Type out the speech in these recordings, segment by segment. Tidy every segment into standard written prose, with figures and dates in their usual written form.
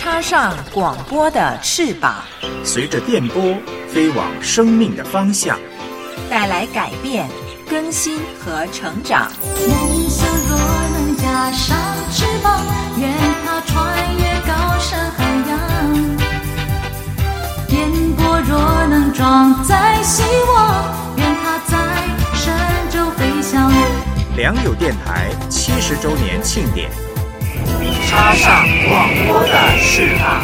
插上广播的翅膀， 随着电波飞往生命的方向， 带来改变、更新和成长。 梦想若能加上翅膀，愿它穿越高山海洋。电波若能装载希望，愿它在神州飞翔。 良友电台70周年庆典， 插上广播的翅膀。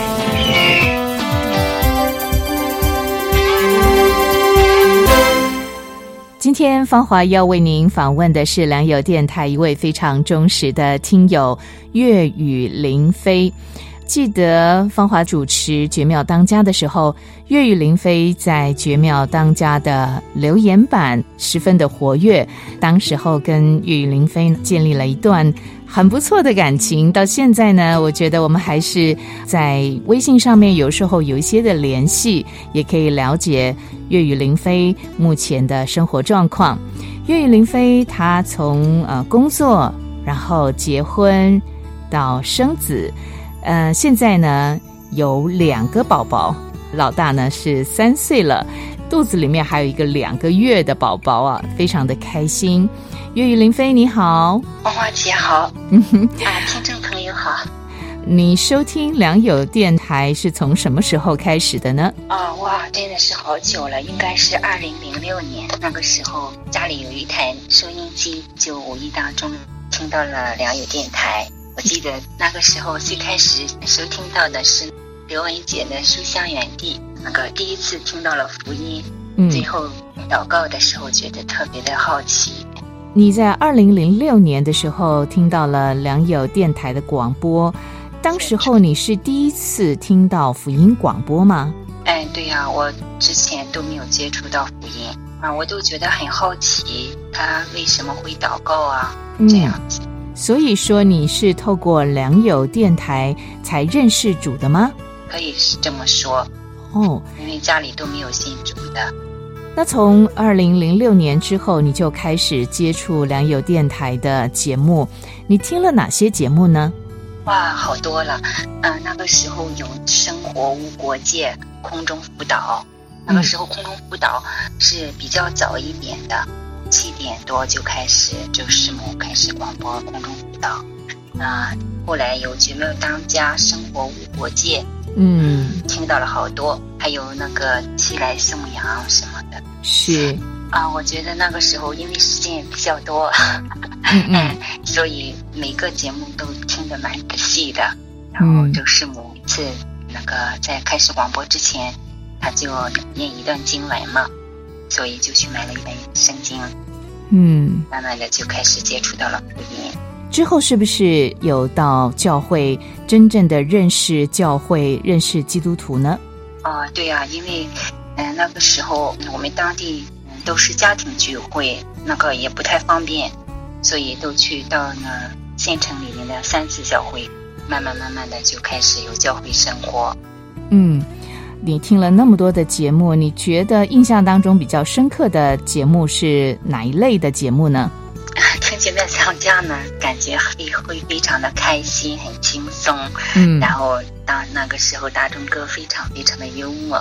今天芳华要为您访问的是良友电台一位非常忠实的听友粤语林飞。记得芳华主持《绝妙当家》的时候，粤语林飞在《绝妙当家》的留言板十分的活跃，当时候跟粤语林飞建立了一段很不错的感情。到现在呢，我觉得我们还是在微信上面有时候有一些的联系，也可以了解粤语林飞目前的生活状况。粤语林飞他从工作，然后结婚到生子，现在呢有2个宝宝，老大呢是3岁了，肚子里面还有一个2个月的宝宝啊，非常的开心。粤语林飞你好。 芳华姐好。听众朋友好。 你收听良友电台是从什么时候开始的呢？ 哇，真的是好久了，应该是2006年，那个时候家里有一台收音机，就无意当中听到了良友电台。我记得那个时候最开始收听到的是刘文姐的书香园地，那个第一次听到了福音，最后祷告的时候觉得特别的好奇。 你在2006年的时候听到了良友电台的广播，当时候你是第一次听到福音广播吗？ 对呀，我之前都没有接触到福音我都觉得很好奇，他为什么会祷告啊，这样子。 所以说你是透过良友电台才认识主的吗？ 可以是这么说因为家里都没有信主的。 那从2006年之后你就开始接触良友电台的节目，你听了哪些节目呢？ 哇，好多了。那个时候有生活无国界、空中辅导，那个时候空中辅导是比较早一点的，7点多就开始，就师母开始广播空中辅导。后来有绝妙当家、生活无国界，听到了好多，还有那个起来颂扬什么的。 是我觉得那个时候因为时间也比较多，所以每个节目都听得蛮仔细的。然后就师母一次那个在开始广播之前，他就念一段经文嘛，所以就去买了一本圣经。慢慢的就开始接触到了福音。 之后是不是有到教会真正的认识教会、认识基督徒呢？ 对呀，因为那个时候我们当地都是家庭聚会，那个也不太方便，所以都去到县城里面的3次教会，慢慢的就开始有教会生活。 你听了那么多的节目，你觉得印象当中比较深刻的节目是哪一类的节目呢？ 听绝妙当家呢，感觉会非常的开心，很轻松。然后那个时候大钟哥非常的幽默。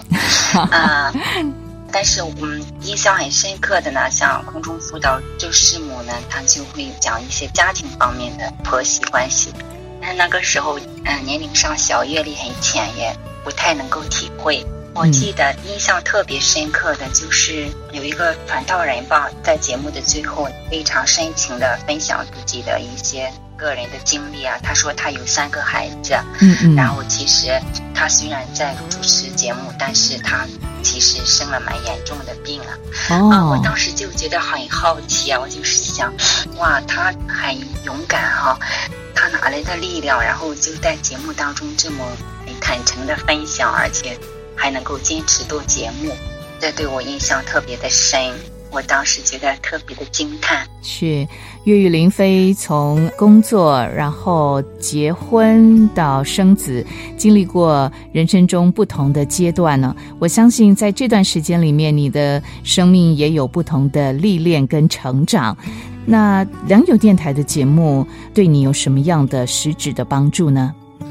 但是印象很深刻的呢，像空中辅导就师母呢，他就会讲一些家庭方面的婆媳关系。但那个时候年龄上小，阅历很浅，也不太能够体会。我记得印象特别深刻的就是有一个传道人吧，在节目的最后非常深情的分享自己的一些个人的经历啊。他说他有3个孩子，然后其实他虽然在主持节目，但是他其实生了蛮严重的病我当时就觉得很好奇我就是想，哇，他很勇敢他哪来的力量，然后就在节目当中这么很坦诚的分享，而且还能够坚持做节目，这对我印象特别的深，我当时觉得特别的惊叹。 是粤语林飞从工作然后结婚到生子，经历过人生中不同的阶段呢。我相信在这段时间里面，你的生命也有不同的历练跟成长。那良友电台的节目对你有什么样的实质的帮助呢？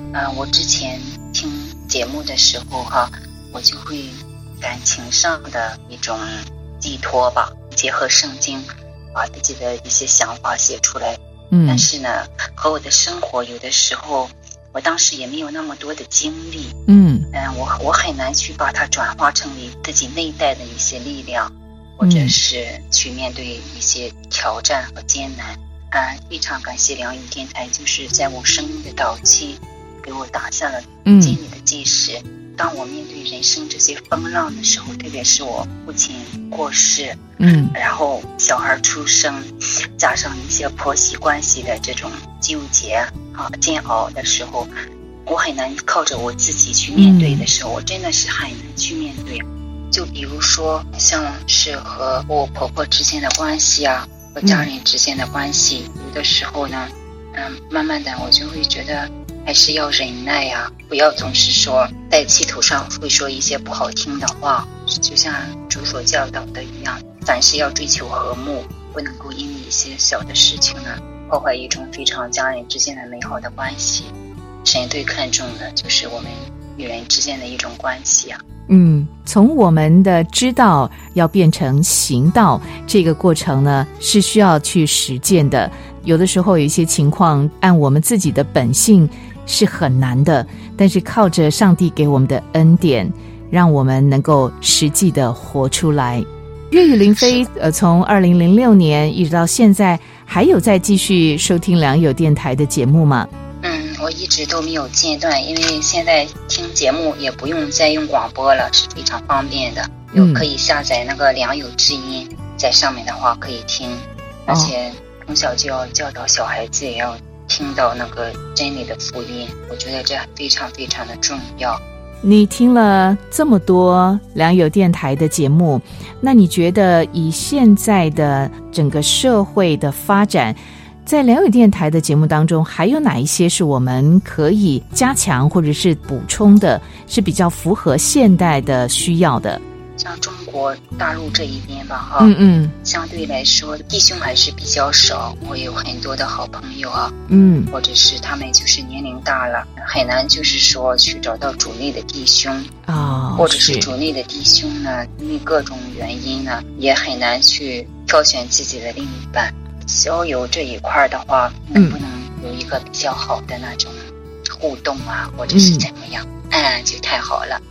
我之前听节目的时候我就会感情上的一种寄托吧，结合圣经把自己的一些想法写出来。但是呢，和我的生活有的时候，我当时也没有那么多的精力。我很难去把它转化成为自己内在的一些力量，或者是去面对一些挑战和艰难。非常感谢良友电台，就是在我生命的早期给我打下了坚定的基石。当我面对人生这些风浪的时候，特别是我父亲过世，然后小孩出生，加上一些婆媳关系的这种纠结煎熬的时候，我很难靠着我自己去面对的时候，我真的是很难去面对。就比如说像是和我婆婆之间的关系和家人之间的关系，有的时候呢慢慢的我就会觉得还是要忍耐不要总是说在气头上会说一些不好听的话，就像主所教导的一样，凡事要追求和睦，不能够因为一些小的事情呢破坏一种非常家人之间的美好的关系。神最看重的就是我们与人之间的一种关系从我们的知道要变成行道，这个过程呢是需要去实践的。有的时候有一些情况按我们自己的本性是很难的，但是靠着上帝给我们的恩典，让我们能够实际的活出来。粤语林飞从2006年一直到现在还有在继续收听良友电台的节目吗？ 我一直都没有间断，因为现在听节目也不用再用广播了，是非常方便的。可以下载那个良友之音，在上面的话可以听，而且从小就要教导小孩子也要听到那个真理的福音，我觉得这非常非常的重要。 你听了这么多良友电台的节目，那你觉得以现在的整个社会的发展，在良友电台的节目当中还有哪一些是我们可以加强或者是补充的，是比较符合现代的需要的？ 像中国大陆这一边吧相对来说弟兄还是比较少，我有很多的好朋友或者是他们就是年龄大了，很难就是说去找到主内的弟兄或者是主内的弟兄呢，因为各种原因呢也很难去挑选自己的另一半。交友这一块的话，能不能有一个比较好的那种互动或者是怎么样就太好了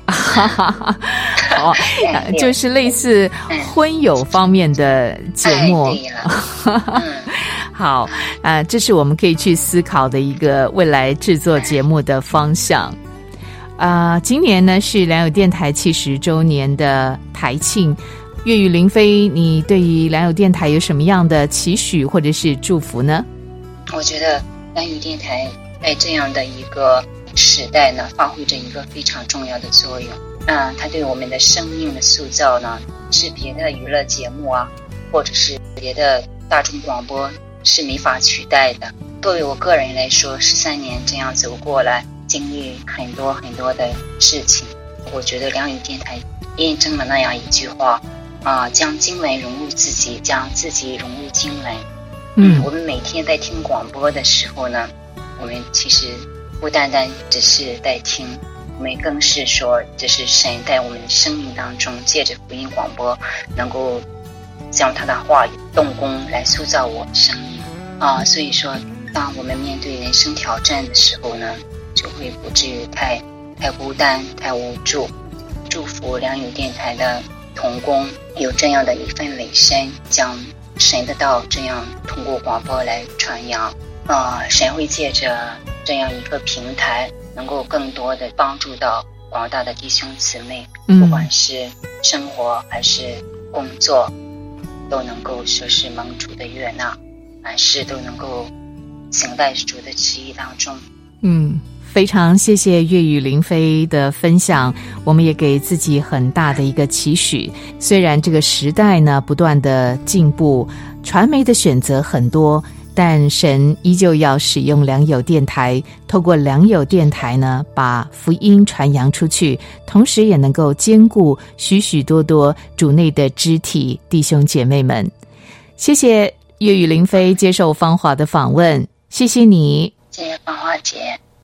就是类似婚友方面的节目对了好这是我们可以去思考的一个未来制作节目的方向今年呢是良友电台70周年的台庆，粤语林飞，你对于良友电台有什么样的期许或者是祝福呢？ 我觉得良友电台在这样的一个时代呢，发挥着一个非常重要的作用。它对我们的生命的塑造呢，是别的娱乐节目或者是别的大众广播是没法取代的。作为我个人来说，13年这样走过来，经历很多很多的事情，我觉得良友电台验证了那样一句话将经文融入自己，将自己融入经文。我们每天在听广播的时候呢，我们其实不单单只是在听，我们更是说这是神在我们的生命当中借着福音广播能够将他的话语动工来塑造我的生命所以说当我们面对人生挑战的时候呢，就会不至于太孤单太无助。祝福良友电台的同工有这样的一份委身，将神的道这样通过广播来传扬神会借着这样一个平台能够更多的帮助到广大的弟兄姊妹，不管是生活还是工作都能够说是蒙主的悦纳，凡事都能够行在主的旨意当中。 非常谢谢粤语林飞的分享，我们也给自己很大的一个期许。虽然这个时代呢不断的进步，传媒的选择很多，但神依旧要使用良友电台，透过良友电台呢把福音传扬出去，同时也能够兼顾许许多多主内的肢体弟兄姐妹们。谢谢粤语林飞接受芳华的访问，谢谢你。 谢谢芳华姐。